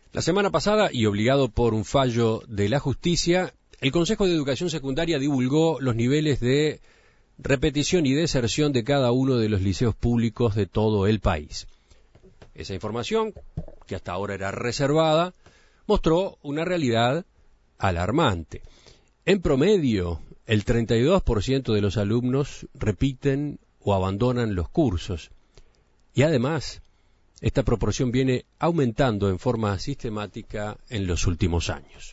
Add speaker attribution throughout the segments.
Speaker 1: La semana pasada, y obligado por un fallo de la justicia, el Consejo de Educación Secundaria divulgó los niveles de repetición y deserción de cada uno de los liceos públicos de todo el país. Esa información, que hasta ahora era reservada, mostró una realidad alarmante. En promedio, el 32% de los alumnos repiten o abandonan los cursos. Y además, esta proporción viene aumentando en forma sistemática en los últimos años.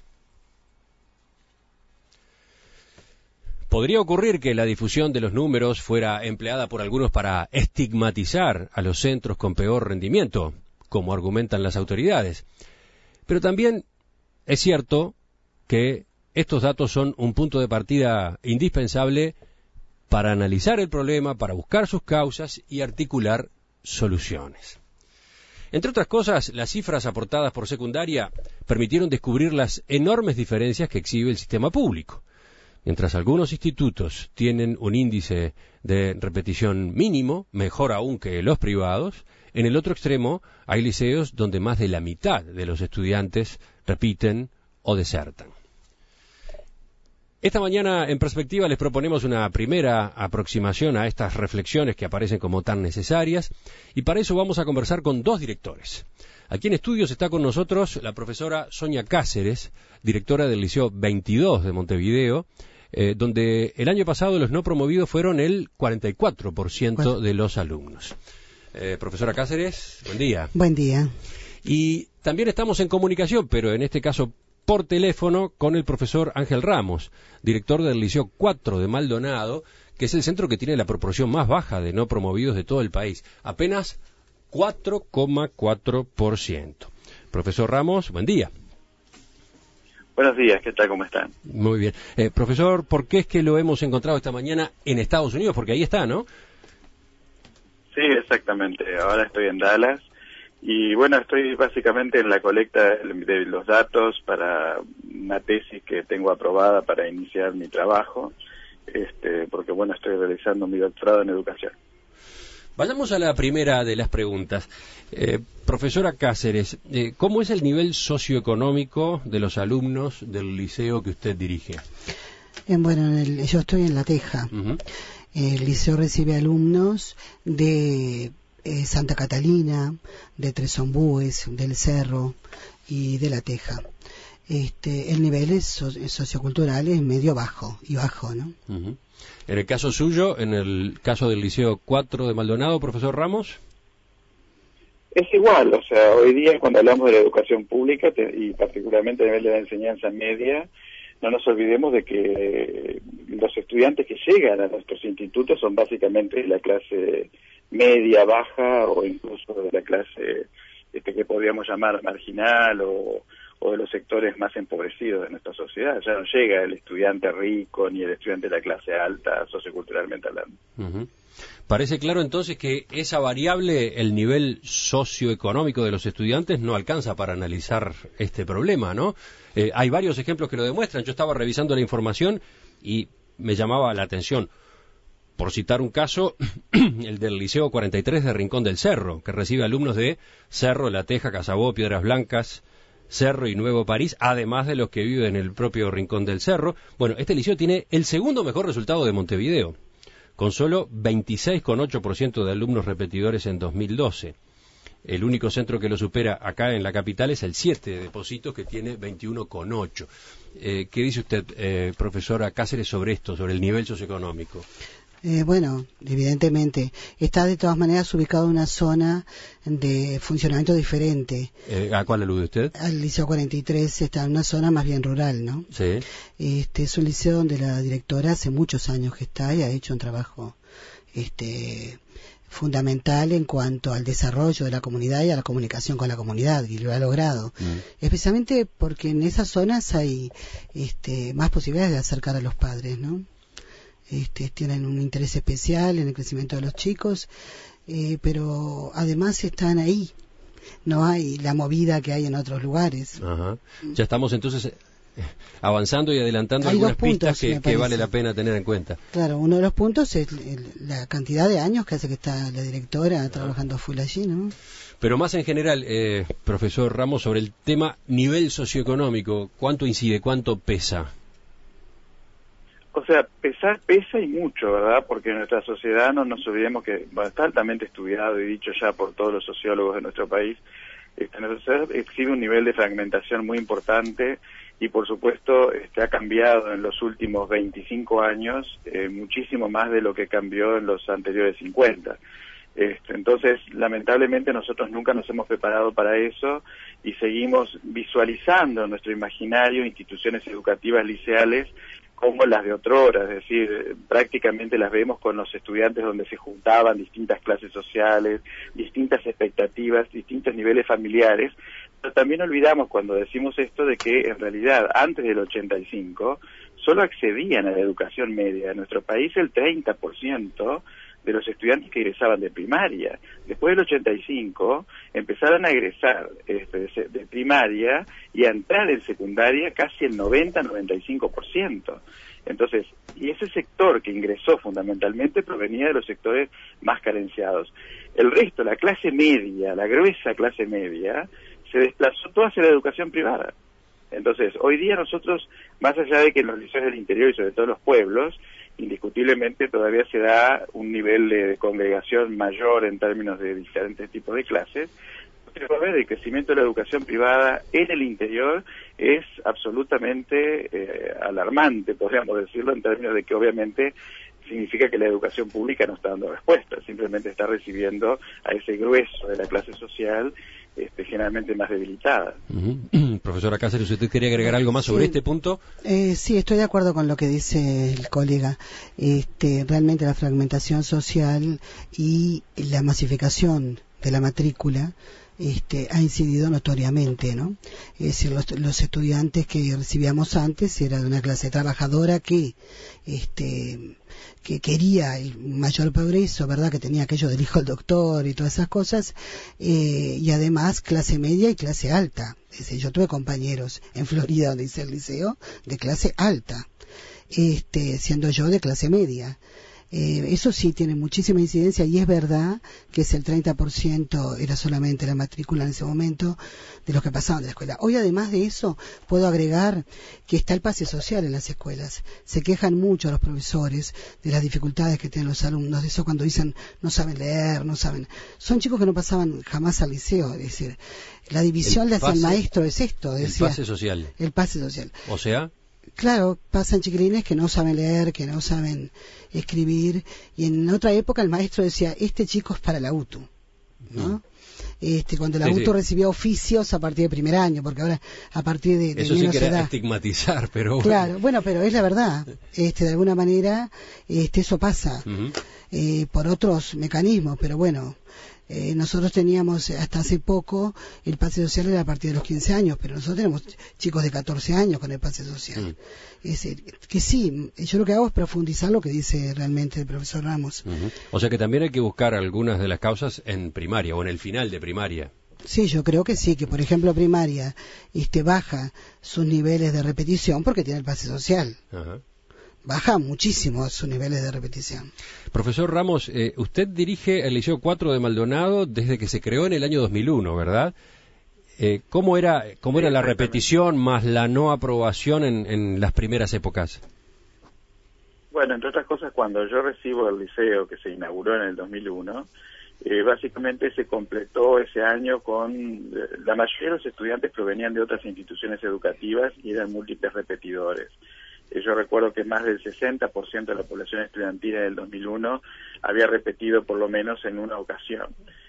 Speaker 1: Podría ocurrir que la difusión de los números fuera empleada por algunos para estigmatizar a los centros con peor rendimiento, como argumentan las autoridades. Pero también es cierto que estos datos son un punto de partida indispensable para analizar el problema, para buscar sus causas y articular soluciones. Entre otras cosas, las cifras aportadas por secundaria permitieron descubrir las enormes diferencias que exhibe el sistema público. Mientras algunos institutos tienen un índice de repetición mínimo, mejor aún que los privados, en el otro extremo hay liceos donde más de la mitad de los estudiantes repiten o desertan. Esta mañana, en Perspectiva, les proponemos una primera aproximación a estas reflexiones que aparecen como tan necesarias, y para eso vamos a conversar con dos directores. Aquí en estudios está con nosotros la profesora Sonia Cáceres, directora del Liceo 22 de Montevideo, donde el año pasado los no promovidos fueron el 44% de los alumnos. Profesora Cáceres, buen día.
Speaker 2: Buen día.
Speaker 1: Y también estamos en comunicación, pero en este caso por teléfono, con el profesor Ángel Ramos, director del Liceo 4 de Maldonado, que es el centro que tiene la proporción más baja de no promovidos de todo el país, apenas 4,4%. Profesor Ramos, buen día.
Speaker 3: Buenos días, ¿qué tal? ¿Cómo están?
Speaker 1: Muy bien. Profesor, ¿por qué es que lo hemos encontrado esta mañana en Estados Unidos? Porque ahí está, ¿no?
Speaker 3: Sí, exactamente. Ahora estoy en Dallas. Y bueno, estoy básicamente en la colecta de los datos para una tesis que tengo aprobada para iniciar mi trabajo, porque bueno, estoy realizando mi doctorado en educación.
Speaker 1: Vayamos a la primera de las preguntas. Profesora Cáceres, ¿cómo es el nivel socioeconómico de los alumnos del liceo que usted dirige?
Speaker 2: Bueno, yo estoy en La Teja.
Speaker 1: Uh-huh.
Speaker 2: El liceo recibe alumnos de Santa Catalina, de Tres Ombúes, del Cerro y de La Teja. El nivel sociocultural es medio bajo, ¿no?
Speaker 1: Uh-huh. En el caso suyo, en el caso del Liceo 4 de Maldonado, profesor Ramos.
Speaker 3: Es igual, o sea, hoy día cuando hablamos de la educación pública y particularmente a nivel de la enseñanza media, no nos olvidemos de que los estudiantes que llegan a nuestros institutos son básicamente de la clase media, baja o incluso de la clase que podríamos llamar marginal o de los sectores más empobrecidos de nuestra sociedad. Ya no llega el estudiante rico ni el estudiante de la clase alta, socioculturalmente hablando.
Speaker 1: Uh-huh. Parece claro entonces que esa variable, el nivel socioeconómico de los estudiantes, no alcanza para analizar este problema, ¿no? Hay varios ejemplos que lo demuestran. Yo estaba revisando la información y me llamaba la atención. Por citar un caso, el del Liceo 43 de Rincón del Cerro, que recibe alumnos de Cerro, La Teja, Casabó, Piedras Blancas, Cerro y Nuevo París, además de los que viven en el propio Rincón del Cerro. Bueno, este liceo tiene el segundo mejor resultado de Montevideo, con solo 26,8% de alumnos repetidores en 2012. El único centro que lo supera acá en la capital es el 7 de Pocitos, que tiene 21,8%. ¿Qué dice usted, profesora Cáceres, sobre esto, sobre el nivel socioeconómico?
Speaker 2: Bueno, evidentemente, está de todas maneras ubicado en una zona de funcionamiento diferente.
Speaker 1: ¿A cuál alude usted?
Speaker 2: Al Liceo 43 está en una zona más bien rural, ¿no?
Speaker 1: Sí.
Speaker 2: Es un liceo donde la directora hace muchos años que está y ha hecho un trabajo fundamental en cuanto al desarrollo de la comunidad y a la comunicación con la comunidad, y lo ha logrado. Especialmente porque en esas zonas hay más posibilidades de acercar a los padres, ¿no? Tienen un interés especial en el crecimiento de los chicos, pero además están ahí. No hay la movida que hay en otros lugares.
Speaker 1: Ajá. Ya estamos entonces avanzando y adelantando
Speaker 2: hay
Speaker 1: algunas
Speaker 2: puntos,
Speaker 1: pistas que vale la pena tener en cuenta.
Speaker 2: Claro, uno de los puntos es la cantidad de años que hace que está la directora trabajando full allí, ¿no?
Speaker 1: Pero más en general, profesor Ramos, sobre el tema nivel socioeconómico, ¿cuánto incide, cuánto pesa?
Speaker 3: O sea, pesa y mucho, ¿verdad? Porque en nuestra sociedad no nos olvidemos que está altamente estudiado y dicho ya por todos los sociólogos de nuestro país, nuestra sociedad exhibe un nivel de fragmentación muy importante y por supuesto ha cambiado en los últimos 25 años muchísimo más de lo que cambió en los anteriores 50. Entonces, lamentablemente nosotros nunca nos hemos preparado para eso y seguimos visualizando en nuestro imaginario instituciones educativas liceales como las de otrora, es decir, prácticamente las vemos con los estudiantes donde se juntaban distintas clases sociales, distintas expectativas, distintos niveles familiares, pero también olvidamos cuando decimos esto de que en realidad antes del 85 solo accedían a la educación media en nuestro país el 30% de los estudiantes que egresaban de primaria. Después del 85 empezaron a egresar de primaria y a entrar en secundaria casi el 90-95%. Entonces, y ese sector que ingresó fundamentalmente provenía de los sectores más carenciados. El resto, la clase media, la gruesa clase media, se desplazó toda hacia la educación privada. Entonces, hoy día nosotros, más allá de que en los liceos del interior y sobre todo en los pueblos, indiscutiblemente todavía se da un nivel de congregación mayor en términos de diferentes tipos de clases, pero a ver, el crecimiento de la educación privada en el interior es absolutamente alarmante, podríamos decirlo, en términos de que obviamente significa que la educación pública no está dando respuesta, simplemente está recibiendo a ese grueso de la clase social generalmente más debilitada.
Speaker 1: Profesora Cáceres, ¿usted quería agregar algo más sobre este punto?
Speaker 2: Sí, estoy de acuerdo con lo que dice el colega. Realmente la fragmentación social y la masificación de la matrícula ha incidido notoriamente, ¿no? Es decir, los estudiantes que recibíamos antes era de una clase trabajadora que quería el mayor progreso, ¿verdad? Que tenía aquello del hijo del doctor y todas esas cosas, y además clase media y clase alta. Es decir, yo tuve compañeros en Florida, donde hice el liceo, de clase alta, siendo yo de clase media. Eso sí tiene muchísima incidencia y es verdad que el 30% era solamente la matrícula en ese momento de los que pasaban de la escuela. Hoy además de eso puedo agregar que está el pase social en las escuelas. Se quejan mucho los profesores de las dificultades que tienen los alumnos, de eso cuando dicen no saben leer, no saben. Son chicos que no pasaban jamás al liceo, es decir, la división hacia el maestro es esto. Decía,
Speaker 1: el pase social.
Speaker 2: El pase social.
Speaker 1: O sea...
Speaker 2: Claro, pasan chiquilines que no saben leer, que no saben escribir, y en otra época el maestro decía, este chico es para la UTU, ¿no? Cuando la UTU recibía oficios a partir de primer año, porque ahora a partir de
Speaker 1: eso
Speaker 2: menos
Speaker 1: sí que era
Speaker 2: edad.
Speaker 1: Estigmatizar, pero bueno.
Speaker 2: Claro, bueno, pero es la verdad, de alguna manera eso pasa, por otros mecanismos, pero bueno. Nosotros teníamos hasta hace poco el pase social era a partir de los 15 años, pero nosotros tenemos chicos de 14 años con el pase social. Es decir, que sí, yo lo que hago es profundizar lo que dice realmente el profesor Ramos.
Speaker 1: O sea que también hay que buscar algunas de las causas en primaria o en el final de primaria.
Speaker 2: Sí, yo creo que sí, que por ejemplo primaria baja sus niveles de repetición porque tiene el pase social. Baja muchísimo sus niveles de repetición.
Speaker 1: Profesor Ramos, usted dirige el Liceo 4 de Maldonado desde que se creó en el año 2001, ¿verdad? ¿Cómo era la repetición más la no aprobación en las primeras épocas?
Speaker 3: Bueno, entre otras cosas, cuando yo recibo el liceo que se inauguró en el 2001, básicamente se completó ese año con... La mayoría de los estudiantes provenían de otras instituciones educativas y eran múltiples repetidores. Yo recuerdo que más del 60% de la población estudiantil en el 2001 había repetido por lo menos en una ocasión.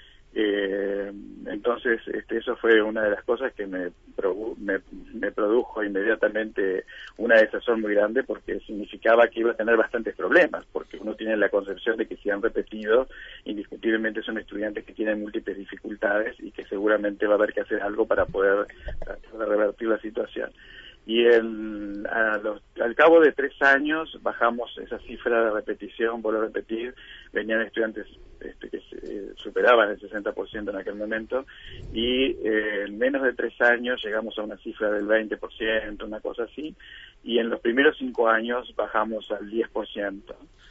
Speaker 3: Entonces, eso fue una de las cosas que me produjo inmediatamente una desazón muy grande, porque significaba que iba a tener bastantes problemas, porque uno tiene la concepción de que si han repetido, indiscutiblemente son estudiantes que tienen múltiples dificultades y que seguramente va a haber que hacer algo para poder revertir la situación. Y al cabo de 3 años bajamos esa cifra de repetición, vuelvo a repetir, venían estudiantes que superaban el 60% en aquel momento, y en menos de 3 años llegamos a una cifra del 20%, una cosa así, y en los primeros 5 años bajamos al 10%.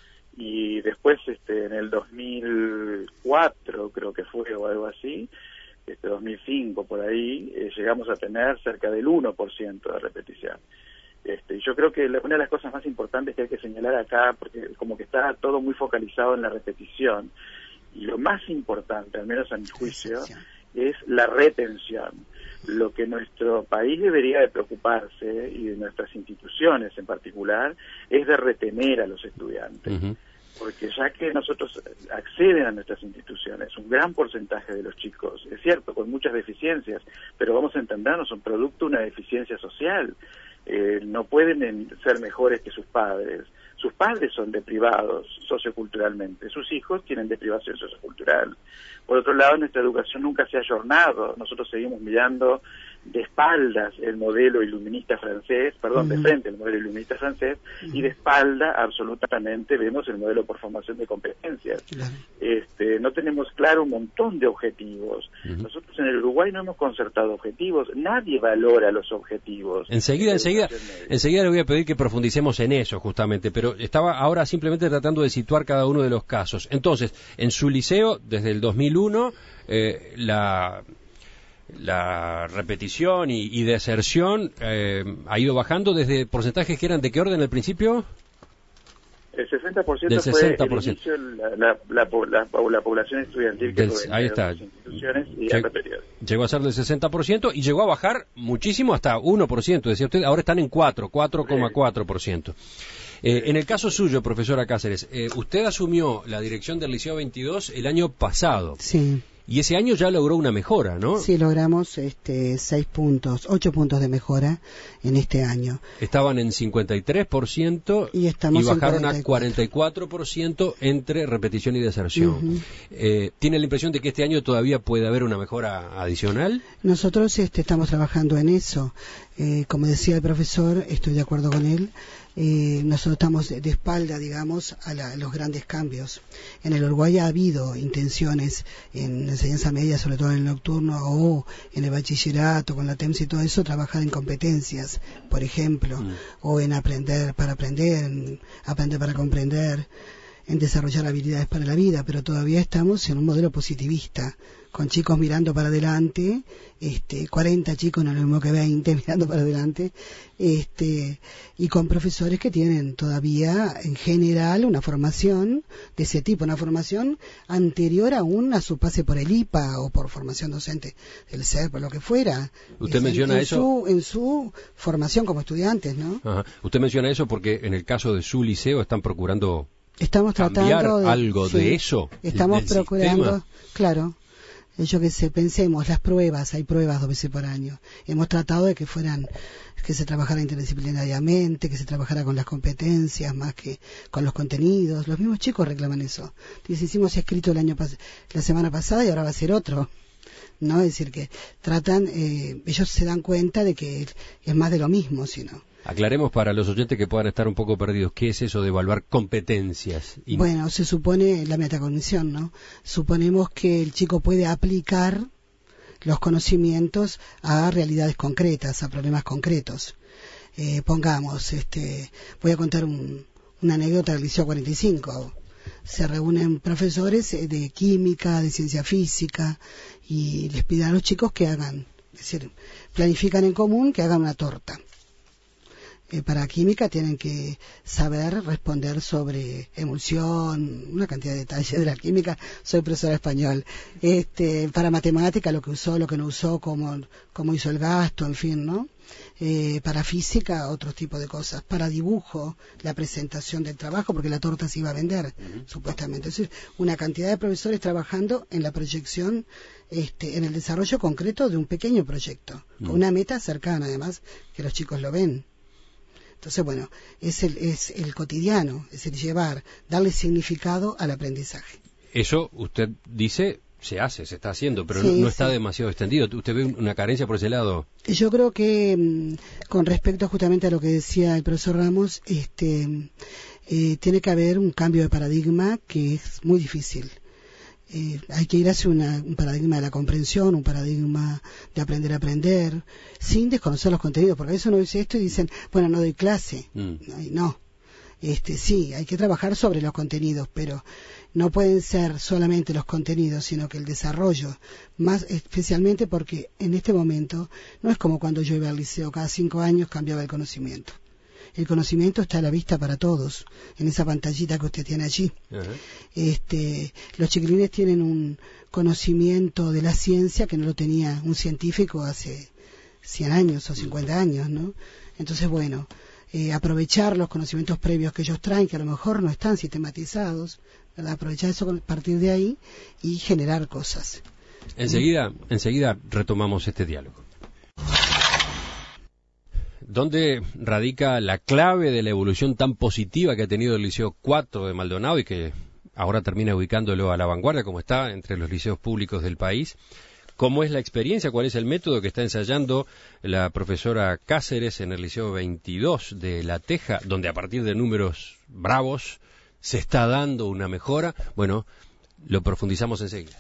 Speaker 3: Y después, en el 2004, creo que fue, o algo así, 2005 por ahí, llegamos a tener cerca del 1% de repetición. Yo creo que una de las cosas más importantes que hay que señalar acá, porque como que está todo muy focalizado en la repetición, y lo más importante, al menos a mi juicio, es la retención. Lo que nuestro país debería de preocuparse, y de nuestras instituciones en particular, es de retener a los estudiantes. Uh-huh. Porque ya que nosotros acceden a nuestras instituciones, un gran porcentaje de los chicos, es cierto, con muchas deficiencias, pero vamos a entendernos, son producto de una deficiencia social. No pueden ser mejores que sus padres. Sus padres son deprivados socioculturalmente, sus hijos tienen deprivación sociocultural. Por otro lado, nuestra educación nunca se ha ayornado. Nosotros seguimos mirando de espaldas el modelo iluminista francés, de frente el modelo iluminista francés, y de espalda absolutamente vemos el modelo por formación de competencias. No tenemos claro un montón de objetivos. Nosotros en el Uruguay no hemos concertado objetivos, nadie valora los objetivos.
Speaker 1: Enseguida le voy a pedir que profundicemos en eso justamente, pero estaba ahora simplemente tratando de situar cada uno de los casos. Entonces, en su liceo, desde el 2001, la repetición y deserción ha ido bajando desde porcentajes que eran ¿de qué orden al principio?
Speaker 3: El 60% del 60%. Fue el inicio la población estudiantil que
Speaker 1: ahí está.
Speaker 3: Las instituciones y ha repetido.
Speaker 1: Llegó a ser del 60% y llegó a bajar muchísimo hasta 1%, decía usted, ahora están en 4,4%. En el caso suyo, profesora Cáceres, usted asumió la dirección del Liceo 22 el año pasado.
Speaker 2: Sí.
Speaker 1: Y ese año ya logró una mejora, ¿no?
Speaker 2: Sí, logramos 8 puntos de mejora en este año.
Speaker 1: Estaban en 53% y bajaron a 44% entre repetición y deserción. ¿Tiene la impresión de que este año todavía puede haber una mejora adicional?
Speaker 2: Nosotros estamos trabajando en eso. Como decía el profesor, estoy de acuerdo con él. Nosotros estamos de espalda, digamos, a los grandes cambios. En el Uruguay ha habido intenciones en enseñanza media, sobre todo en el nocturno, o en el bachillerato, con la TEMS y todo eso, trabajar en competencias, por ejemplo, o en aprender para aprender, en aprender para comprender, en desarrollar habilidades para la vida, pero todavía estamos en un modelo positivista, con chicos mirando para adelante, 40 chicos, no es lo mismo que 20 mirando para adelante, y con profesores que tienen todavía, en general, una formación de ese tipo, una formación anterior aún a su pase por el IPA o por formación docente del SER, por lo que fuera.
Speaker 1: Usted menciona eso
Speaker 2: en su formación como estudiantes, ¿no?
Speaker 1: Ajá. Usted menciona eso porque en el caso de su liceo están procurando
Speaker 2: cambiar tratando
Speaker 1: algo de eso.
Speaker 2: Estamos procurando, claro. Yo que sé, pensemos, las pruebas, hay pruebas 2 veces por año. Hemos tratado de que se trabajara interdisciplinariamente, que se trabajara con las competencias más que con los contenidos. Los mismos chicos reclaman eso. Dicen, hicimos escrito la semana pasada y ahora va a ser otro. ¿No? Es decir, que tratan, ellos se dan cuenta de que es más de lo mismo, sino.
Speaker 1: Aclaremos para los oyentes que puedan estar un poco perdidos, ¿qué es eso de evaluar competencias?
Speaker 2: Bueno, se supone la metacognición, ¿no? Suponemos que el chico puede aplicar los conocimientos a realidades concretas, a problemas concretos. Pongamos, voy a contar una anécdota del Liceo 45. Se reúnen profesores de química, de ciencia física, y les piden a los chicos que hagan, es decir, planifican en común que hagan una torta. Para química tienen que saber responder sobre emulsión, una cantidad de detalles de la química. Soy profesora de español. Para matemática, lo que usó, lo que no usó, cómo hizo el gasto, en fin, ¿no? Para física, otro tipo de cosas. Para dibujo, la presentación del trabajo, porque la torta se iba a vender, supuestamente. Es decir, una cantidad de profesores trabajando en la proyección, en el desarrollo concreto de un pequeño proyecto, con una meta cercana, además, que los chicos lo ven. Entonces, bueno, es el cotidiano, es el darle significado al aprendizaje.
Speaker 1: Eso, usted dice, se está haciendo, pero sí, no está demasiado extendido. ¿Usted ve una carencia por ese lado?
Speaker 2: Yo creo que, con respecto justamente a lo que decía el profesor Ramos, tiene que haber un cambio de paradigma que es muy difícil. Hay que ir hacia un paradigma de la comprensión, un paradigma de aprender a aprender, sin desconocer los contenidos, porque a veces uno dice esto y dicen, bueno, no doy clase. No. Sí, hay que trabajar sobre los contenidos, pero no pueden ser solamente los contenidos, sino que el desarrollo, más especialmente porque en este momento no es como cuando yo iba al liceo, cada 5 años cambiaba el conocimiento. El conocimiento está a la vista para todos, en esa pantallita que usted tiene allí. Uh-huh. Los chiquilines tienen un conocimiento de la ciencia que no lo tenía un científico hace 100 años o 50 años, ¿no? Entonces, bueno, aprovechar los conocimientos previos que ellos traen, que a lo mejor no están sistematizados, ¿verdad? Aprovechar eso a partir de ahí y generar cosas.
Speaker 1: Enseguida retomamos este diálogo. ¿Dónde radica la clave de la evolución tan positiva que ha tenido el Liceo 4 de Maldonado y que ahora termina ubicándolo a la vanguardia, como está entre los liceos públicos del país? ¿Cómo es la experiencia? ¿Cuál es el método que está ensayando la profesora Cáceres en el Liceo 22 de La Teja, donde a partir de números bravos se está dando una mejora? Bueno, lo profundizamos enseguida.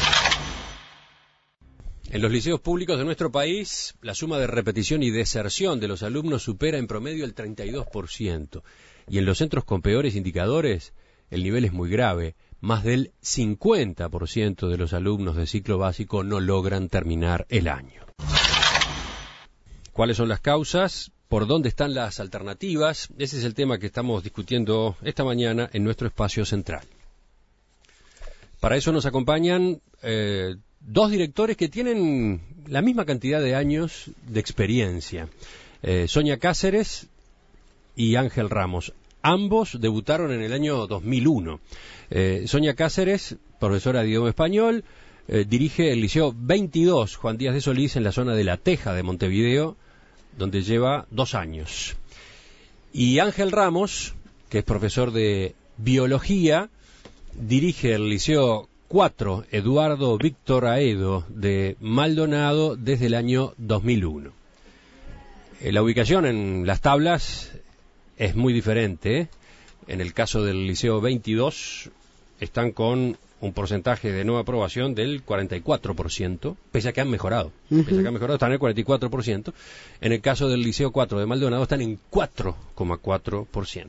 Speaker 1: En los liceos públicos de nuestro país, la suma de repetición y deserción de los alumnos supera en promedio el 32%. Y en los centros con peores indicadores, el nivel es muy grave. Más del 50% de los alumnos de ciclo básico no logran terminar el año. ¿Cuáles son las causas? ¿Por dónde están las alternativas? Ese es el tema que estamos discutiendo esta mañana en nuestro espacio central. Para eso nos acompañan dos directores que tienen la misma cantidad de años de experiencia. Sonia Cáceres y Ángel Ramos. Ambos debutaron en el año 2001. Sonia Cáceres, profesora de idioma español, dirige el Liceo 22 Juan Díaz de Solís en la zona de La Teja de Montevideo, donde lleva 2 años. Y Ángel Ramos, que es profesor de biología, dirige el Liceo 4 Eduardo Víctor Aedo de Maldonado desde el año 2001. La ubicación en las tablas es muy diferente. En el caso del Liceo 22 están con un porcentaje de no aprobación del 44%, pese a que han mejorado. Uh-huh. Pese a que han mejorado, están en el 44%. En el caso del Liceo 4 de Maldonado están en 4,4%.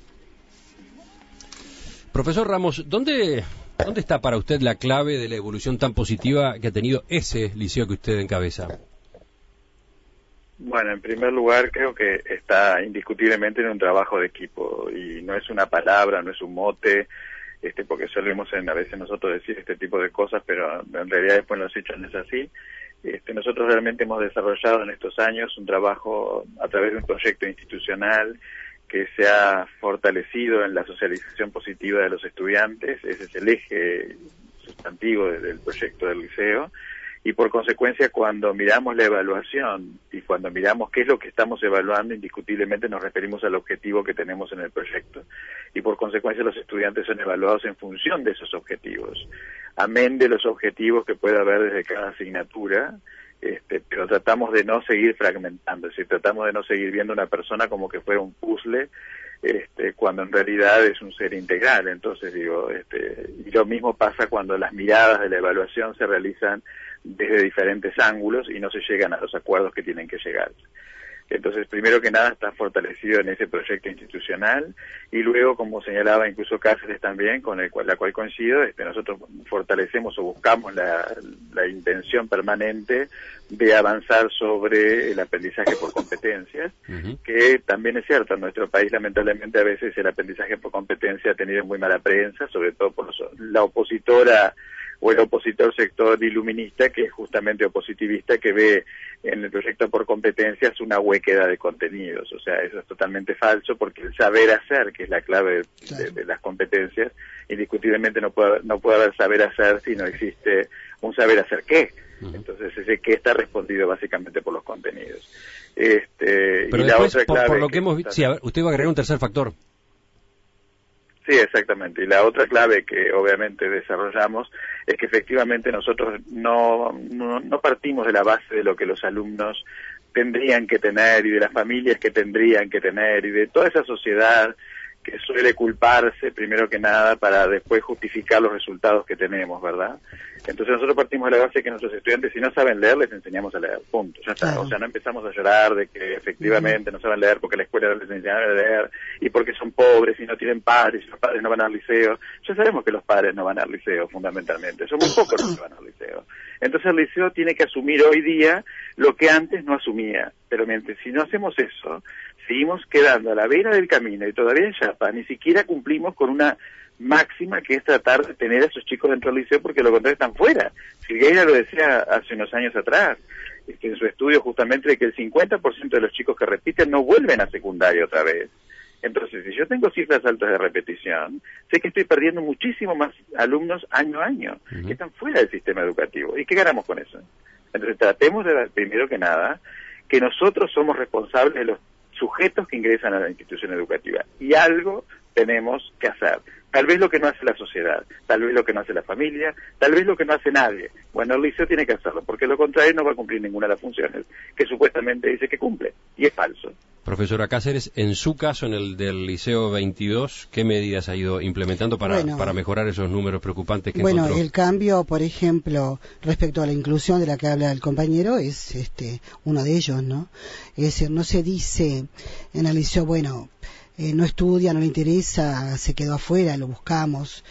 Speaker 1: Profesor Ramos, ¿dónde está para usted la clave de la evolución tan positiva que ha tenido ese liceo que usted encabeza?
Speaker 3: Bueno, en primer lugar creo que está indiscutiblemente en un trabajo de equipo y no es una palabra, no es un mote, porque solemos a veces nosotros decir este tipo de cosas, pero en realidad después en los hechos no es así. Nosotros realmente hemos desarrollado en estos años un trabajo a través de un proyecto institucional que se ha fortalecido en la socialización positiva de los estudiantes. Ese es el eje sustantivo del proyecto del liceo. Y por consecuencia, cuando miramos la evaluación y cuando miramos qué es lo que estamos evaluando, indiscutiblemente nos referimos al objetivo que tenemos en el proyecto. Y por consecuencia los estudiantes son evaluados en función de esos objetivos. Amén de los objetivos que pueda haber desde cada asignatura, pero tratamos de no seguir fragmentando, es decir, tratamos de no seguir viendo a una persona como que fuera un puzzle, cuando en realidad es un ser integral. Entonces y lo mismo pasa cuando las miradas de la evaluación se realizan desde diferentes ángulos y no se llegan a los acuerdos que tienen que llegar. Entonces, primero que nada, está fortalecido en ese proyecto institucional y luego, como señalaba incluso Cáceres también, con la cual coincido, nosotros fortalecemos o buscamos la intención permanente de avanzar sobre el aprendizaje por competencias, uh-huh, que también es cierto, en nuestro país lamentablemente a veces el aprendizaje por competencia ha tenido muy mala prensa, sobre todo por la opositora o el opositor sector iluminista, que es justamente opositivista, que ve en el proyecto por competencias una huequedad de contenidos. O sea, eso es totalmente falso, porque el saber hacer, que es la clave de las competencias, indiscutiblemente no puede haber saber hacer si no existe un saber hacer qué. Uh-huh. Entonces ese qué está respondido básicamente por los contenidos.
Speaker 1: Pero
Speaker 3: y
Speaker 1: después,
Speaker 3: la otra clave
Speaker 1: por lo que hemos visto, sí, a ver, usted va a agregar un tercer factor.
Speaker 3: Sí, exactamente. Y la otra clave que obviamente desarrollamos es que efectivamente nosotros no partimos de la base de lo que los alumnos tendrían que tener y de las familias que tendrían que tener y de toda esa sociedad que suele culparse primero que nada para después justificar los resultados que tenemos, ¿verdad? Entonces nosotros partimos de la base que nuestros estudiantes, si no saben leer, les enseñamos a leer, punto, ya está. Claro. O sea, no empezamos a llorar de que efectivamente no saben leer porque la escuela no les enseñaba a leer y porque son pobres y no tienen padres y los padres no van al liceo. Ya sabemos que los padres no van al liceo fundamentalmente, son muy pocos los que van al liceo. Entonces el liceo tiene que asumir hoy día lo que antes no asumía, pero mientras si no hacemos eso, seguimos quedando a la vera del camino y todavía en Chapa ni siquiera cumplimos con una máxima que es tratar de tener a esos chicos dentro del liceo porque lo contrario están fuera. Silgueira lo decía hace unos años atrás, en su estudio justamente de que el 50% de los chicos que repiten no vuelven a secundaria otra vez. Entonces, si yo tengo cifras altas de repetición, sé que estoy perdiendo muchísimo más alumnos año a año, que están fuera del sistema educativo. ¿Y qué ganamos con eso? Entonces, tratemos de, primero que nada, que nosotros somos responsables de los sujetos que ingresan a la institución educativa. Y algo tenemos que hacer. Tal vez lo que no hace la sociedad, tal vez lo que no hace la familia, tal vez lo que no hace nadie. Bueno, el liceo tiene que hacerlo, porque lo contrario no va a cumplir ninguna de las funciones que supuestamente dice que cumple, y es falso.
Speaker 1: Profesora Cáceres, en su caso, en el del Liceo 22, ¿qué medidas ha ido implementando para mejorar esos números preocupantes que encontró?
Speaker 2: Bueno, el cambio, por ejemplo, respecto a la inclusión de la que habla el compañero, es uno de ellos, ¿no? Es decir, no se dice en el liceo, bueno, no estudia, no le interesa, se quedó afuera, lo buscamos.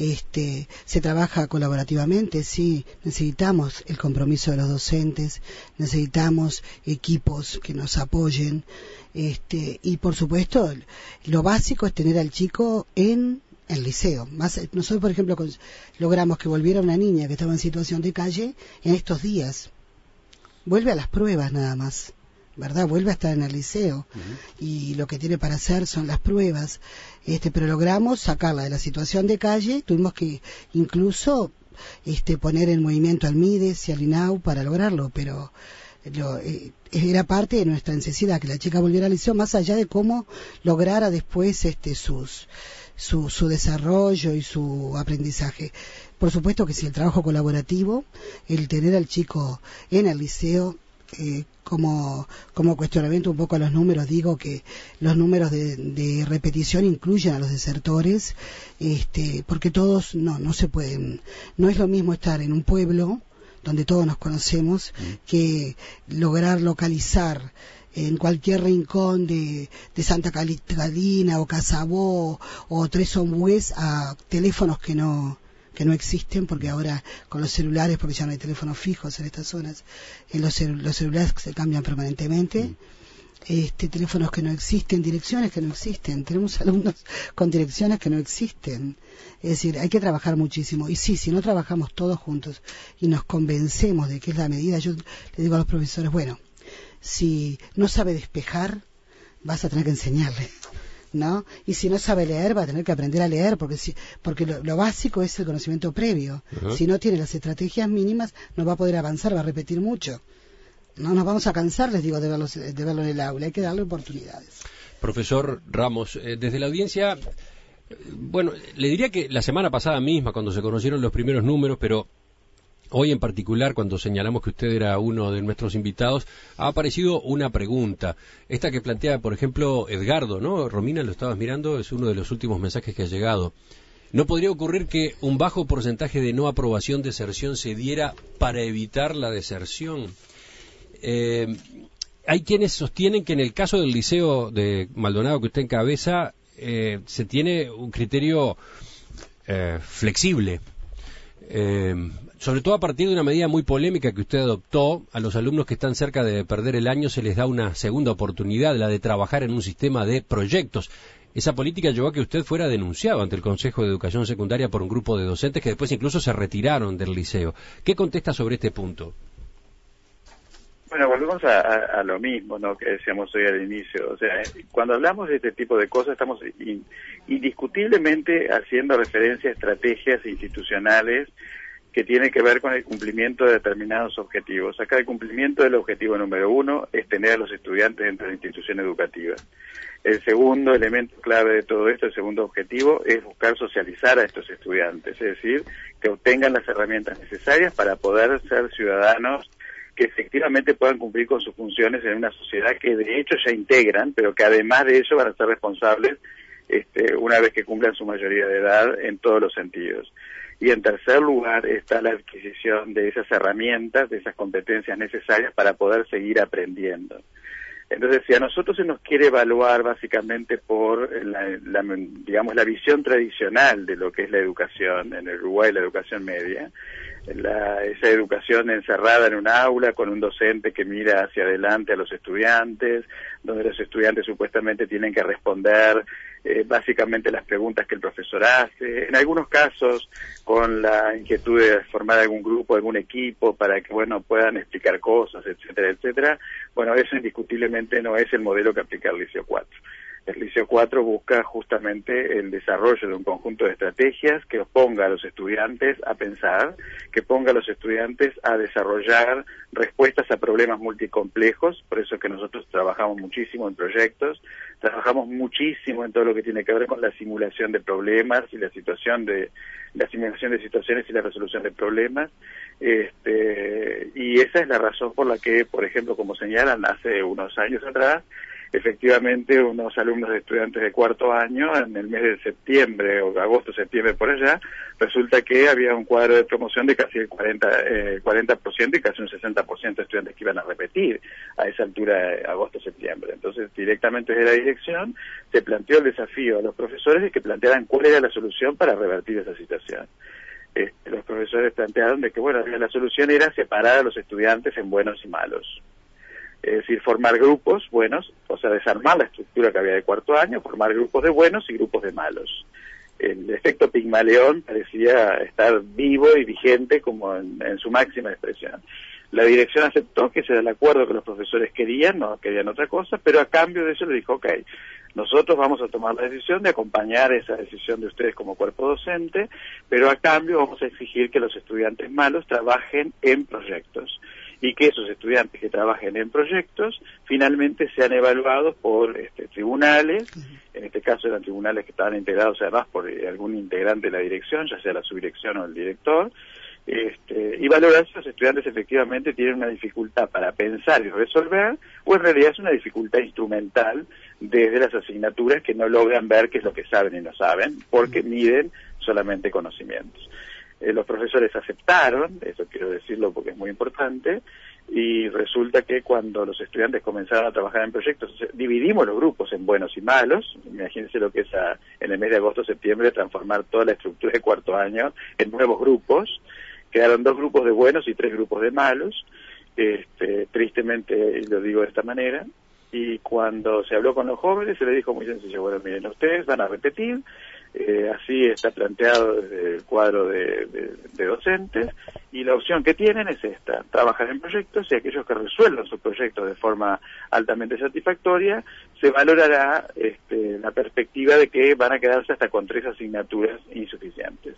Speaker 2: Se trabaja colaborativamente, sí, necesitamos el compromiso de los docentes, necesitamos equipos que nos apoyen, y por supuesto, lo básico es tener al chico en el liceo. Nosotros, por ejemplo, logramos que volviera una niña que estaba en situación de calle en estos días. Vuelve a las pruebas nada más, ¿verdad? Vuelve a estar en el liceo y lo que tiene para hacer son las pruebas, pero logramos sacarla de la situación de calle. Tuvimos que incluso poner en movimiento al Mides y al INAU para lograrlo, pero era parte de nuestra necesidad que la chica volviera al liceo, más allá de cómo lograra después su desarrollo y su aprendizaje. Por supuesto que sí, el trabajo colaborativo, el tener al chico en el liceo, como cuestionamiento un poco a los números, digo que los números de repetición incluyen a los desertores, porque todos no se pueden, no es lo mismo estar en un pueblo donde todos nos conocemos que lograr localizar en cualquier rincón de Santa Catalina o Casabó o Tres Ombúes a teléfonos que no existen, porque ahora con los celulares, porque ya no hay teléfonos fijos en estas zonas, los celulares se cambian permanentemente, teléfonos que no existen, direcciones que no existen, tenemos alumnos con direcciones que no existen. Es decir, hay que trabajar muchísimo, y sí, si no trabajamos todos juntos y nos convencemos de que es la medida, yo le digo a los profesores, bueno, si no sabe despejar, vas a tener que enseñarle, ¿no? Y si no sabe leer, va a tener que aprender a leer, porque lo básico es el conocimiento previo. Si no tiene las estrategias mínimas, no va a poder avanzar, va a repetir mucho. No nos vamos a cansar, les digo, de verlo en el aula, hay que darle oportunidades.
Speaker 1: Profesor Ramos, desde la audiencia, bueno, le diría que la semana pasada misma, cuando se conocieron los primeros números, pero hoy en particular, cuando señalamos que usted era uno de nuestros invitados, ha aparecido una pregunta. Esta que plantea, por ejemplo, Edgardo, ¿no? Romina, lo estabas mirando, es uno de los últimos mensajes que ha llegado. ¿No podría ocurrir que un bajo porcentaje de no aprobación deserción se diera para evitar la deserción? Hay quienes sostienen que en el caso del liceo de Maldonado que usted encabeza, se tiene un criterio flexible. Sobre todo a partir de una medida muy polémica que usted adoptó, a los alumnos que están cerca de perder el año se les da una segunda oportunidad, la de trabajar en un sistema de proyectos. Esa política llevó a que usted fuera denunciado ante el Consejo de Educación Secundaria por un grupo de docentes que después incluso se retiraron del liceo. ¿Qué contesta sobre este punto?
Speaker 3: Bueno, volvemos a lo mismo, ¿no?, que decíamos hoy al inicio. O sea, cuando hablamos de este tipo de cosas estamos indiscutiblemente haciendo referencia a estrategias institucionales que tienen que ver con el cumplimiento de determinados objetivos. Acá el cumplimiento del objetivo número 1 es tener a los estudiantes dentro de la institución educativa. El segundo elemento clave de todo esto, el segundo objetivo, es buscar socializar a estos estudiantes, es decir, que obtengan las herramientas necesarias para poder ser ciudadanos que efectivamente puedan cumplir con sus funciones en una sociedad que de hecho ya integran, pero que además de ello van a ser responsables una vez que cumplan su mayoría de edad en todos los sentidos. Y en tercer lugar está la adquisición de esas herramientas, de esas competencias necesarias para poder seguir aprendiendo. Entonces, si a nosotros se nos quiere evaluar básicamente por la visión tradicional de lo que es la educación en el Uruguay, la educación media, esa educación encerrada en un aula con un docente que mira hacia adelante a los estudiantes, donde los estudiantes supuestamente tienen que responder básicamente las preguntas que el profesor hace, en algunos casos con la inquietud de formar algún grupo, algún equipo para que puedan explicar cosas, etcétera, etcétera. Bueno, eso indiscutiblemente no es el modelo que aplica el Liceo 4. El Liceo 4 busca justamente el desarrollo de un conjunto de estrategias que ponga a los estudiantes a pensar, que ponga a los estudiantes a desarrollar respuestas a problemas multicomplejos, por eso es que nosotros trabajamos muchísimo en proyectos, trabajamos muchísimo en todo lo que tiene que ver con la simulación de problemas y la simulación de situaciones y la resolución de problemas, y esa es la razón por la que, por ejemplo, como señalan, hace unos años atrás, efectivamente unos alumnos de estudiantes de cuarto año en el mes de septiembre o agosto-septiembre por allá, resulta que había un cuadro de promoción de casi el 40% y casi un 60% de estudiantes que iban a repetir a esa altura de agosto-septiembre. Entonces, directamente desde la dirección se planteó el desafío a los profesores de que plantearan cuál era la solución para revertir esa situación. Los profesores plantearon de que, la solución era separar a los estudiantes en buenos y malos. Es decir, formar grupos buenos, o sea, desarmar la estructura que había de cuarto año, formar grupos de buenos y grupos de malos. El efecto Pigmalión parecía estar vivo y vigente como en su máxima expresión. La dirección aceptó que ese era el acuerdo que los profesores querían, no querían otra cosa, pero a cambio de eso le dijo, okay, nosotros vamos a tomar la decisión de acompañar esa decisión de ustedes como cuerpo docente, pero a cambio vamos a exigir que los estudiantes malos trabajen en proyectos y que esos estudiantes que trabajen en proyectos finalmente sean evaluados por tribunales, en este caso eran tribunales que estaban integrados además por algún integrante de la dirección, ya sea la subdirección o el director, y valorar si los estudiantes efectivamente tienen una dificultad para pensar y resolver, o en realidad es una dificultad instrumental desde las asignaturas que no logran ver qué es lo que saben y no saben, porque miden solamente conocimientos. Los profesores aceptaron, eso quiero decirlo porque es muy importante, y resulta que cuando los estudiantes comenzaron a trabajar en proyectos, dividimos los grupos en buenos y malos. Imagínense lo que es en el mes de agosto-septiembre transformar toda la estructura de cuarto año en nuevos grupos. Quedaron 2 grupos de buenos y 3 grupos de malos, tristemente lo digo de esta manera, y cuando se habló con los jóvenes se les dijo muy sencillo, miren, ustedes van a repetir, así está planteado desde el cuadro de docentes, y la opción que tienen es esta, trabajar en proyectos, y aquellos que resuelvan sus proyectos de forma altamente satisfactoria, se valorará la perspectiva de que van a quedarse hasta con 3 asignaturas insuficientes.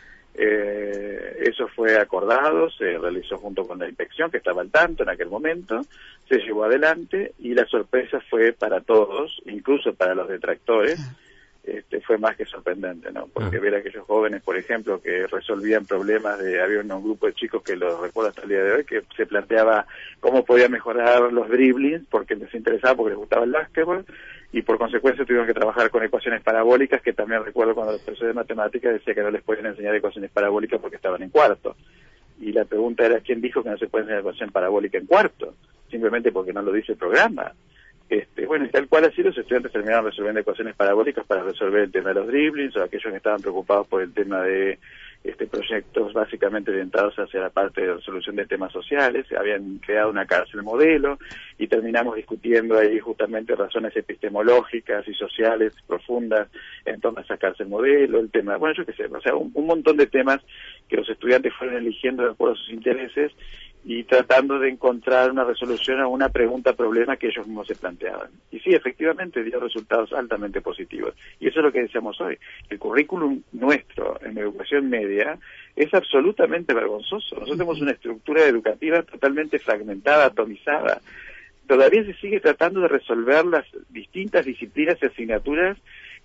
Speaker 3: Eso fue acordado, se realizó junto con la inspección que estaba al tanto en aquel momento, se llevó adelante y la sorpresa fue para todos, incluso para los detractores, fue más que sorprendente, ¿no? Porque ver a aquellos jóvenes, por ejemplo, que resolvían problemas había un grupo de chicos que lo recuerdo hasta el día de hoy, que se planteaba cómo podía mejorar los driblings, porque les interesaba, porque les gustaba el básquetbol, y por consecuencia tuvieron que trabajar con ecuaciones parabólicas, que también recuerdo cuando los profesores de matemáticas decía que no les podían enseñar ecuaciones parabólicas porque estaban en cuarto. Y la pregunta era, ¿quién dijo que no se puede enseñar ecuación parabólica en cuarto? Simplemente porque no lo dice el programa. Y tal cual así los estudiantes terminaron resolviendo ecuaciones parabólicas para resolver el tema de los driblings, o aquellos que estaban preocupados por el tema de proyectos básicamente orientados hacia la parte de resolución de temas sociales. Habían creado una cárcel modelo y terminamos discutiendo ahí justamente razones epistemológicas y sociales profundas en torno a esa cárcel modelo, el tema, yo qué sé, o sea, un montón de temas que los estudiantes fueron eligiendo de acuerdo a sus intereses y tratando de encontrar una resolución a una problema que ellos mismos se planteaban. Y sí, efectivamente dio resultados altamente positivos. Y eso es lo que decíamos hoy. El currículum nuestro en educación media es absolutamente vergonzoso. Nosotros tenemos una estructura educativa totalmente fragmentada, atomizada. Todavía se sigue tratando de resolver las distintas disciplinas y asignaturas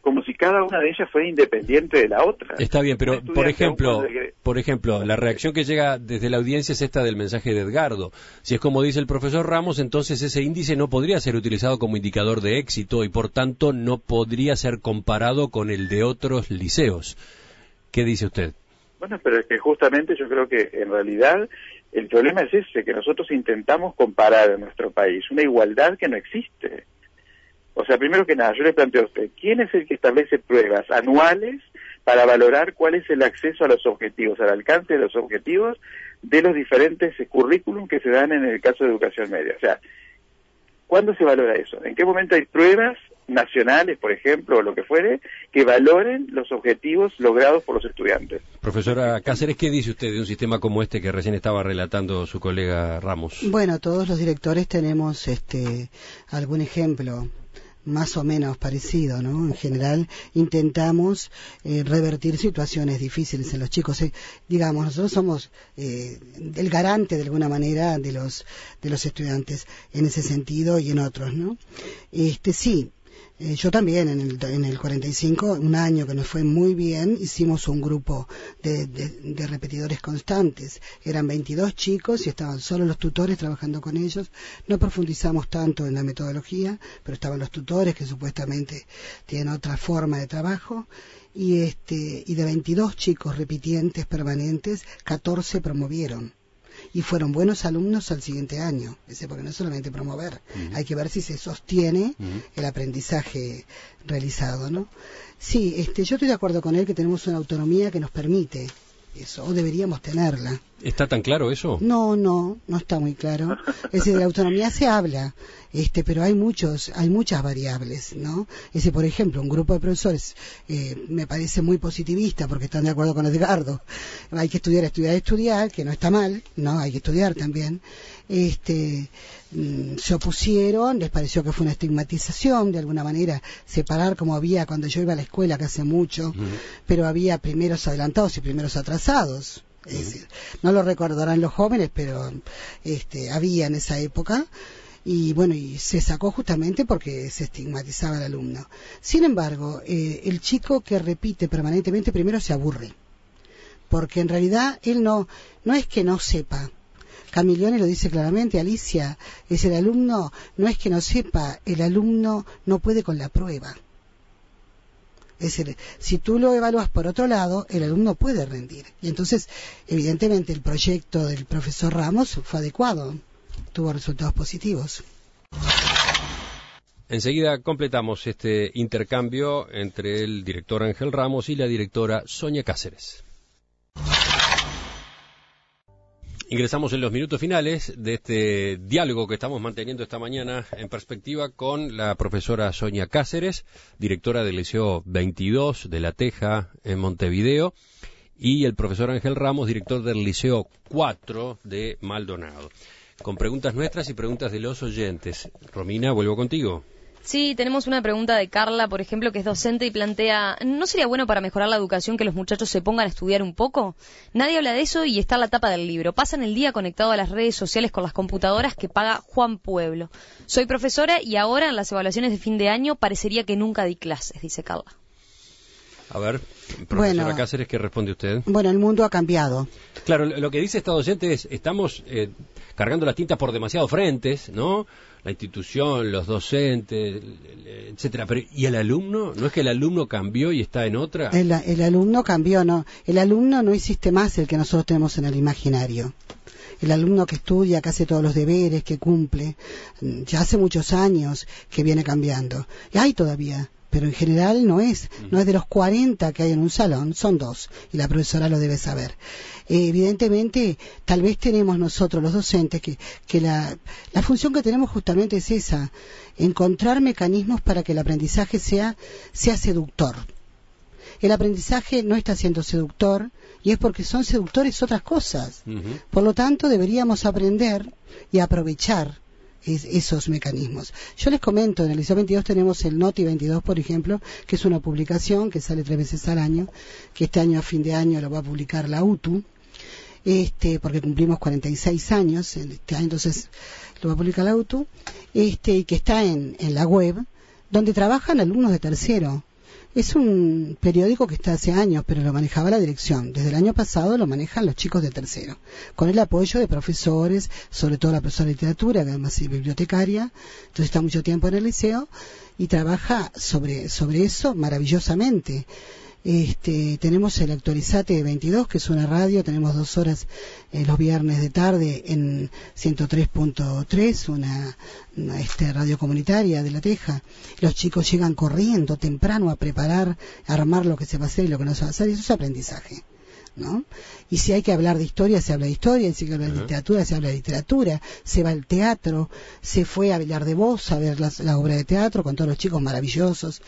Speaker 3: como si cada una de ellas fuera independiente de la otra.
Speaker 1: Está bien, pero por ejemplo, la reacción que llega desde la audiencia es esta del mensaje de Edgardo. Si es como dice el profesor Ramos, entonces ese índice no podría ser utilizado como indicador de éxito y por tanto no podría ser comparado con el de otros liceos. ¿Qué dice usted?
Speaker 3: Bueno, pero es que justamente yo creo que en realidad el problema es ese, que nosotros intentamos comparar en nuestro país una igualdad que no existe. O sea, primero que nada, yo le planteo a usted, ¿quién es el que establece pruebas anuales para valorar cuál es el acceso a los objetivos, al alcance de los objetivos de los diferentes currículum que se dan en el caso de educación media? O sea, ¿cuándo se valora eso? ¿En qué momento hay pruebas nacionales, por ejemplo, o lo que fuere, que valoren los objetivos logrados por los estudiantes?
Speaker 1: Profesora Cáceres, ¿qué dice usted de un sistema como este que recién estaba relatando su colega Ramos?
Speaker 2: Bueno, todos los directores tenemos algún ejemplo más o menos parecido, ¿no? En general intentamos revertir situaciones difíciles en los chicos. Digamos, nosotros somos el garante de alguna manera de los estudiantes en ese sentido y en otros, ¿no? Sí. Yo también en el 45, un año que nos fue muy bien, hicimos un grupo de repetidores constantes. Eran 22 chicos y estaban solo los tutores trabajando con ellos. No profundizamos tanto en la metodología, pero estaban los tutores que supuestamente tienen otra forma de trabajo. Y de 22 chicos repitientes permanentes, 14 promovieron. Y fueron buenos alumnos al siguiente año, porque no es solamente promover, hay que ver si se sostiene el aprendizaje realizado, ¿no? Sí, yo estoy de acuerdo con él que tenemos una autonomía que nos permite eso, o deberíamos tenerla.
Speaker 1: ¿Está tan claro eso?
Speaker 2: No está muy claro. Es decir, de la autonomía se habla, pero hay muchas variables, ¿no? Por ejemplo, un grupo de profesores me parece muy positivista porque están de acuerdo con Edgardo. Hay que estudiar, que no está mal, ¿no? Hay que estudiar también. Se opusieron, les pareció que fue una estigmatización, de alguna manera, separar como había cuando yo iba a la escuela, que hace mucho, pero había primeros adelantados y primeros atrasados. Es decir, no lo recordarán los jóvenes, pero había en esa época, y bueno, y se sacó justamente porque se estigmatizaba al alumno. Sin embargo, el chico que repite permanentemente primero se aburre, porque en realidad él no es que no sepa. Camilione lo dice claramente, Alicia, es el alumno, no es que no sepa, el alumno no puede con la prueba. Es decir, si tú lo evalúas por otro lado, el alumno puede rendir. Y entonces, evidentemente, el proyecto del profesor Ramos fue adecuado, tuvo resultados positivos.
Speaker 1: Enseguida completamos este intercambio entre el director Ángel Ramos y la directora Sonia Cáceres. Ingresamos en los minutos finales de este diálogo que estamos manteniendo esta mañana en perspectiva con la profesora Sonia Cáceres, directora del Liceo 22 de La Teja en Montevideo, y el profesor Ángel Ramos, director del Liceo 4 de Maldonado. Con preguntas nuestras y preguntas de los oyentes. Romina, vuelvo contigo.
Speaker 4: Sí, tenemos una pregunta de Carla, por ejemplo, que es docente y plantea, ¿no sería bueno para mejorar la educación que los muchachos se pongan a estudiar un poco? Nadie habla de eso y está en la tapa del libro. Pasan el día conectado a las redes sociales con las computadoras que paga Juan Pueblo. Soy profesora y ahora en las evaluaciones de fin de año parecería que nunca di clases, dice Carla.
Speaker 1: A ver, profesora Cáceres, ¿qué responde usted?
Speaker 2: Bueno, el mundo ha cambiado.
Speaker 1: Claro, lo que dice esta docente es, estamos cargando la tinta por demasiados frentes, ¿no? La institución, los docentes, etcétera. Pero ¿y el alumno? ¿No es que el alumno cambió y está en otra?
Speaker 2: El alumno cambió, no. El alumno no existe más el que nosotros tenemos en el imaginario. El alumno que estudia, que hace todos los deberes, que cumple, ya hace muchos años que viene cambiando. Y hay todavía, pero en general no es de los 40 que hay en un salón, son 2, y la profesora lo debe saber. Evidentemente, tal vez tenemos nosotros los docentes que la función que tenemos justamente es esa, encontrar mecanismos para que el aprendizaje sea seductor. El aprendizaje no está siendo seductor y es porque son seductores otras cosas. Por lo tanto, deberíamos aprender y aprovechar esos mecanismos. Yo les comento, en el Liceo 22 tenemos el Noti 22, por ejemplo, que es una publicación que sale 3 veces al año, que este año a fin de año lo va a publicar la UTU, porque cumplimos 46 años este año, entonces lo va a publicar la UTU, y que está en la web, donde trabajan alumnos de tercero. Es un periódico que está hace años, pero lo manejaba la dirección. Desde el año pasado lo manejan los chicos de tercero, con el apoyo de profesores, sobre todo la profesora de literatura, que además es bibliotecaria, entonces está mucho tiempo en el liceo, y trabaja sobre eso maravillosamente. Tenemos el Actualizate 22, que es una radio, tenemos 2 horas los viernes de tarde en 103.3, una radio comunitaria de La Teja. Los chicos llegan corriendo temprano a preparar, a armar lo que se va a hacer y lo que no se va a hacer, y eso es aprendizaje, ¿no? Y si hay que hablar de historia, se habla de historia, y si hay que hablar de literatura, se habla de literatura, se va al teatro, se fue a Villar de Voz a ver la obra de teatro con todos los chicos maravillosos,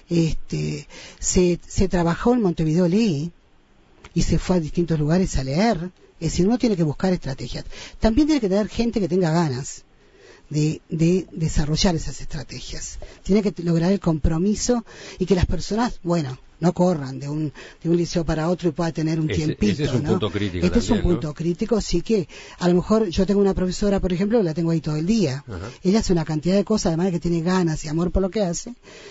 Speaker 2: se trabajó en Montevideo Lee y se fue a distintos lugares a leer. Es decir, uno tiene que buscar estrategias. También tiene que tener gente que tenga ganas de desarrollar esas estrategias. Tiene que lograr el compromiso y que las personas, no corran de un liceo para otro y pueda tener un tiempito.
Speaker 1: Ese es un punto crítico.
Speaker 2: Este es un punto crítico, sí, que a lo mejor yo tengo una profesora, por ejemplo, que la tengo ahí todo el día. Ajá. Ella hace una cantidad de cosas, además de que tiene ganas y amor por lo que hace,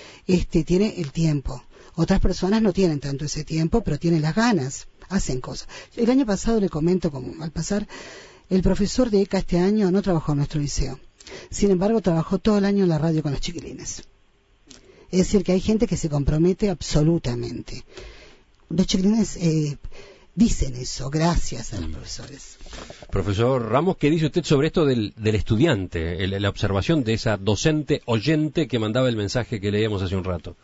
Speaker 2: tiene el tiempo. Otras personas no tienen tanto ese tiempo, pero tienen las ganas, hacen cosas. El año pasado, le comento, como al pasar, el profesor de ECA este año no trabajó en nuestro liceo. Sin embargo, trabajó todo el año en la radio con los chiquilines. Es decir, que hay gente que se compromete absolutamente. Los chiquilines dicen eso, gracias a los profesores.
Speaker 1: Profesor Ramos, ¿qué dice usted sobre esto del estudiante, la observación de esa docente oyente que mandaba el mensaje que leíamos hace un rato?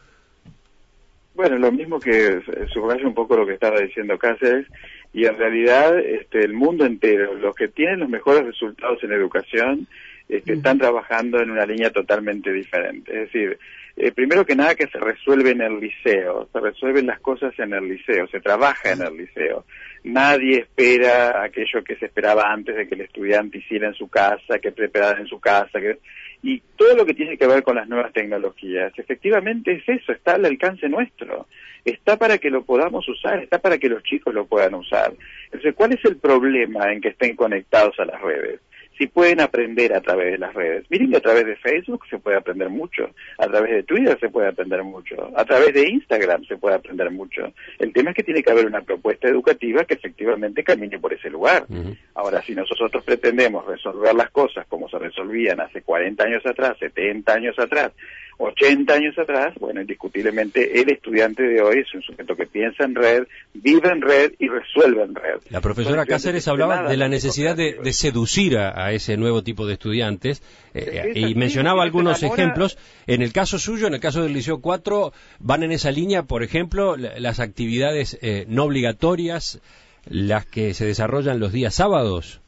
Speaker 3: Bueno, lo mismo que subraya un poco lo que estaba diciendo Cáceres, y en realidad el mundo entero, los que tienen los mejores resultados en educación, están trabajando en una línea totalmente diferente. Es decir, primero que nada que se resuelve en el liceo, se resuelven las cosas en el liceo, se trabaja en el liceo. Nadie espera aquello que se esperaba antes de que el estudiante hiciera en su casa, que preparara en su casa, y todo lo que tiene que ver con las nuevas tecnologías. Efectivamente es eso, está al alcance nuestro, está para que lo podamos usar, está para que los chicos lo puedan usar. Entonces, ¿cuál es el problema en que estén conectados a las redes? Si pueden aprender a través de las redes. Miren que a través de Facebook se puede aprender mucho, a través de Twitter se puede aprender mucho, a través de Instagram se puede aprender mucho. El tema es que tiene que haber una propuesta educativa que efectivamente camine por ese lugar. Ahora, si nosotros pretendemos resolver las cosas como se resolvían hace 40 años atrás, 70 años atrás, 80 años atrás, bueno, indiscutiblemente el estudiante de hoy es un sujeto que piensa en red, vive en red y resuelve en red.
Speaker 1: La profesora Cáceres hablaba de la necesidad de seducir a ese nuevo tipo de estudiantes y mencionaba algunos ejemplos. En el caso suyo, en el caso del Liceo 4, van en esa línea, por ejemplo, las actividades no obligatorias, las que se desarrollan los días sábados.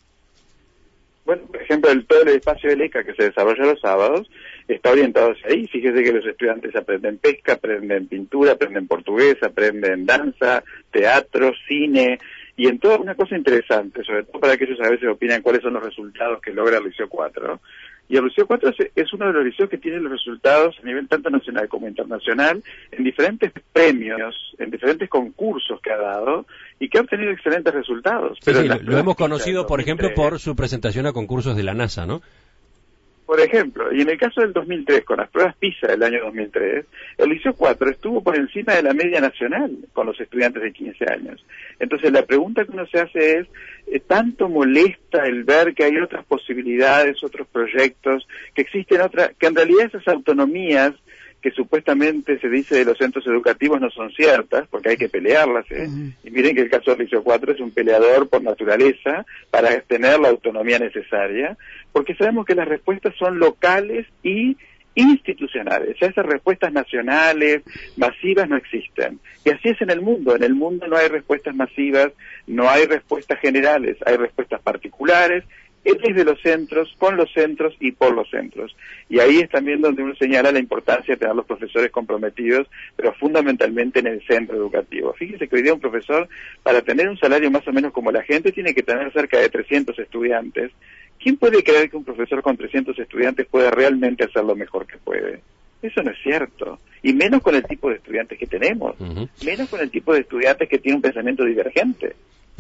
Speaker 3: Bueno, por ejemplo, todo el espacio de ECA que se desarrolla los sábados está orientado hacia ahí. Fíjese que los estudiantes aprenden pesca, aprenden pintura, aprenden portugués, aprenden danza, teatro, cine, y en toda una cosa interesante, sobre todo para aquellos a veces opinan cuáles son los resultados que logra el Liceo 4. Y el Liceo 4 es uno de los liceos que tiene los resultados a nivel tanto nacional como internacional en diferentes premios, en diferentes concursos que ha dado y que ha obtenido excelentes resultados.
Speaker 1: Sí, pero lo hemos conocido, por ejemplo, por su presentación a concursos de la NASA, ¿no?
Speaker 3: Por ejemplo, y en el caso del 2003, con las pruebas PISA del año 2003, el Liceo 4 estuvo por encima de la media nacional con los estudiantes de 15 años. Entonces la pregunta que uno se hace es, ¿tanto molesta el ver que hay otras posibilidades, otros proyectos, que existen que en realidad esas autonomías que supuestamente se dice de los centros educativos no son ciertas, porque hay que pelearlas, y miren que el caso del Liceo 4 es un peleador por naturaleza para tener la autonomía necesaria, porque sabemos que las respuestas son locales y institucionales, ya esas respuestas nacionales, masivas no existen, y así es en el mundo no hay respuestas masivas, no hay respuestas generales, hay respuestas particulares, desde los centros, con los centros y por los centros. Y ahí es también donde uno señala la importancia de tener los profesores comprometidos, pero fundamentalmente en el centro educativo. Fíjese que hoy día un profesor, para tener un salario más o menos como la gente, tiene que tener cerca de 300 estudiantes. ¿Quién puede creer que un profesor con 300 estudiantes pueda realmente hacer lo mejor que puede? Eso no es cierto. Y menos con el tipo de estudiantes que tenemos. Menos con el tipo de estudiantes que tiene un pensamiento divergente.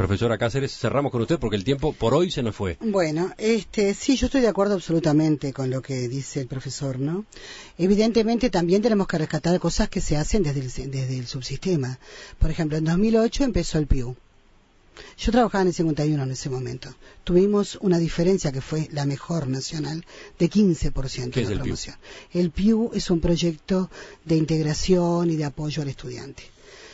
Speaker 1: Profesora Cáceres, cerramos con usted porque el tiempo por hoy se nos fue.
Speaker 2: Bueno, sí, yo estoy de acuerdo absolutamente con lo que dice el profesor, ¿no? Evidentemente también tenemos que rescatar cosas que se hacen desde el subsistema. Por ejemplo, en 2008 empezó el PIU. Yo trabajaba en el 51 en ese momento. Tuvimos una diferencia que fue la mejor nacional de 15% en la promoción. El PIU es un proyecto de integración y de apoyo al estudiante.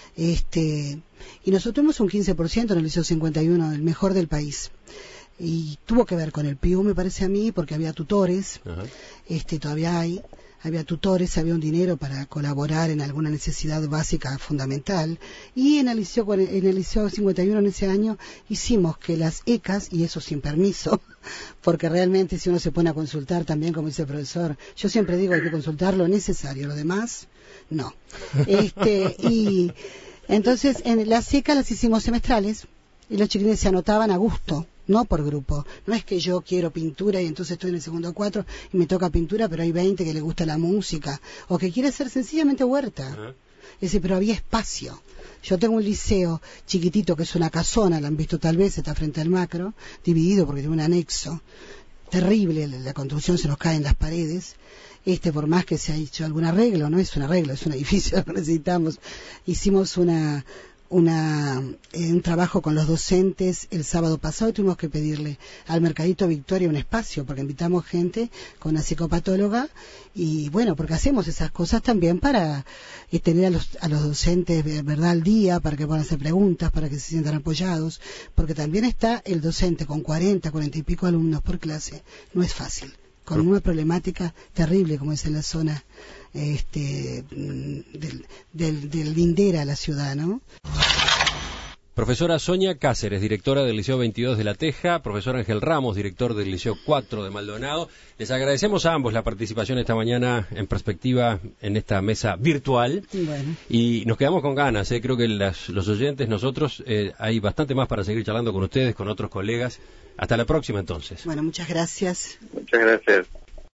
Speaker 2: Y nosotros tuvimos un 15% en el Liceo 51, el mejor del país. Y tuvo que ver con el PIU, me parece a mí, porque había tutores, todavía había tutores, había un dinero para colaborar en alguna necesidad básica fundamental, y en el Liceo 51 en ese año hicimos que las ECAs, y eso sin permiso, porque realmente si uno se pone a consultar también, como dice el profesor, yo siempre digo hay que consultar lo necesario, lo demás, no. Y entonces en las ECAs las hicimos semestrales, y los chiquilines se anotaban a gusto, no por grupo. No es que yo quiero pintura y entonces estoy en el segundo 4 y me toca pintura, pero hay 20 que les gusta la música, o que quiere ser sencillamente huerta. Es decir, pero había espacio. Yo tengo un liceo chiquitito que es una casona, la han visto tal vez, está frente al Macro, dividido porque tiene un anexo. Terrible, la construcción se nos cae en las paredes. Por más que se ha hecho algún arreglo, no es un arreglo, es un edificio que necesitamos. Hicimos un trabajo con los docentes el sábado pasado y tuvimos que pedirle al Mercadito Victoria un espacio porque invitamos gente con una psicopatóloga y bueno, porque hacemos esas cosas también para tener a los docentes verdad al día, para que puedan hacer preguntas, para que se sientan apoyados, porque también está el docente con 40 y pico alumnos por clase, no es fácil, con una problemática terrible como es en la zona del lindera a la ciudad, ¿no?
Speaker 1: Profesora Sonia Cáceres, directora del Liceo 22 de La Teja, profesor Ángel Ramos, director del Liceo 4 de Maldonado. Les agradecemos a ambos la participación esta mañana en Perspectiva en esta mesa virtual. Bueno. Y nos quedamos con ganas, creo que los oyentes, nosotros, hay bastante más para seguir charlando con ustedes, con otros colegas. Hasta la próxima entonces.
Speaker 2: Bueno, muchas gracias.
Speaker 3: Muchas gracias.